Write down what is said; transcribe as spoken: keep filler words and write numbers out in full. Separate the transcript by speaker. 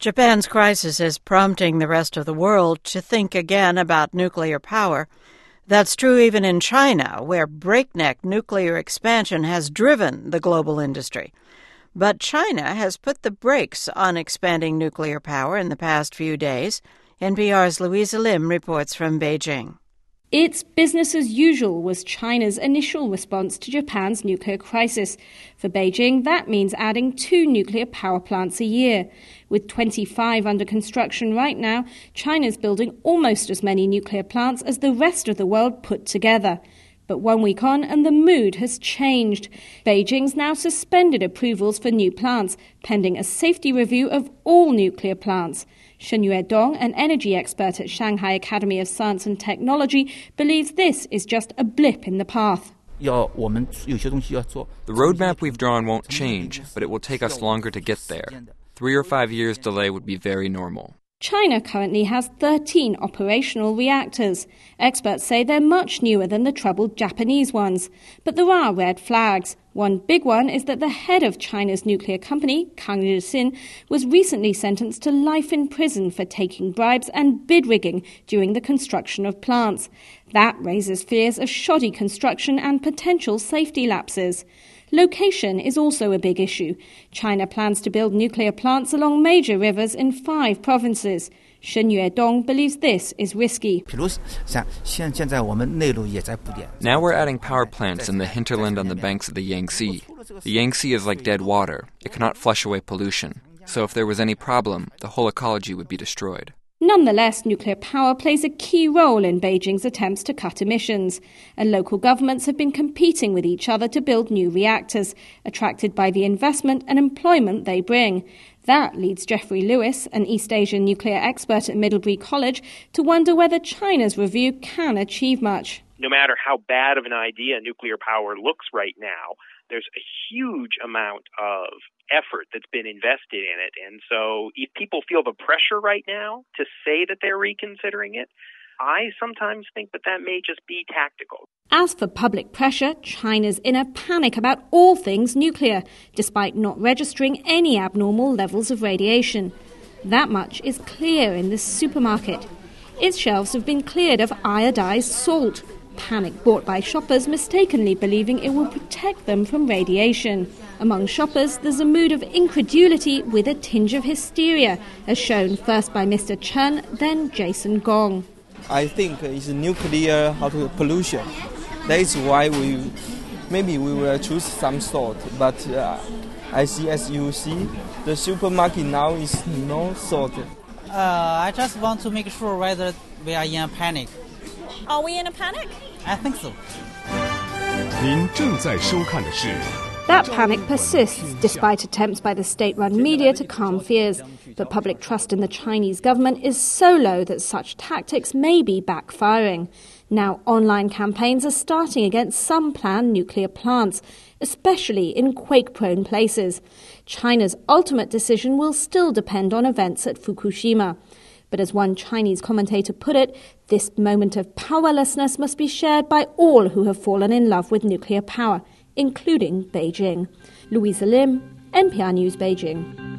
Speaker 1: Japan's crisis is prompting the rest of the world to think again about nuclear power. That's true even in China, where breakneck nuclear expansion has driven the global industry. But China has put the brakes on expanding nuclear power in the past few days. N P R's Louisa Lim reports from Beijing.
Speaker 2: It's business as usual was China's initial response to Japan's nuclear crisis. For Beijing, that means adding two nuclear power plants a year. With twenty-five under construction right now, China's building almost as many nuclear plants as the rest of the world put together. But one week on, and the mood has changed. Beijing's now suspended approvals for new plants, pending a safety review of all nuclear plants. Shen Yuedong, an energy expert at Shanghai Academy of Science and Technology, believes this is just a blip in the path.
Speaker 3: The roadmap we've drawn won't change, but it will take us longer to get there. Three or five years delay would be very normal.
Speaker 2: China currently has thirteen operational reactors. Experts say they're much newer than the troubled Japanese ones. But there are red flags. One big one is that the head of China's nuclear company, Kang Rixin, was recently sentenced to life in prison for taking bribes and bid rigging during the construction of plants. That raises fears of shoddy construction and potential safety lapses. Location is also a big issue. China plans to build nuclear plants along major rivers in five provinces. Shen Yuedong believes this is risky.
Speaker 3: Now we're adding power plants in the hinterland on the banks of the Yangtze. The Yangtze is like dead water. It cannot flush away pollution. So if there was any problem, the whole ecology would be destroyed.
Speaker 2: Nonetheless, nuclear power plays a key role in Beijing's attempts to cut emissions, and local governments have been competing with each other to build new reactors, attracted by the investment and employment they bring. That leads Jeffrey Lewis, an East Asian nuclear expert at Middlebury College, to wonder whether China's review can achieve much.
Speaker 4: No matter how bad of an idea nuclear power looks right now, there's a huge amount of effort that's been invested in it. And so if people feel the pressure right now to say that they're reconsidering it, I sometimes think that that may just be tactical.
Speaker 2: As for public pressure, China's in a panic about all things nuclear, despite not registering any abnormal levels of radiation. That much is clear in this supermarket. Its shelves have been cleared of iodized salt. Panic bought by shoppers mistakenly believing it will protect them from radiation. Among shoppers, there's a mood of incredulity with a tinge of hysteria, as shown first by Mister Chen, then Jason Gong.
Speaker 5: I think it's nuclear pollution. That is why we maybe we will choose some salt. But uh, I see, as you see, the supermarket now is no salt.
Speaker 6: Uh, I just want to make sure whether we are in a panic.
Speaker 7: Are we in a panic?
Speaker 6: I think so.
Speaker 8: 您正在收看的是
Speaker 2: That panic persists despite attempts by the state-run media to calm fears. But public trust in the Chinese government is so low that such tactics may be backfiring. Now online campaigns are starting against some planned nuclear plants, especially in quake-prone places. China's ultimate decision will still depend on events at Fukushima. But as one Chinese commentator put it, this moment of powerlessness must be shared by all who have fallen in love with nuclear power, including Beijing. Louisa Lim, N P R News, Beijing.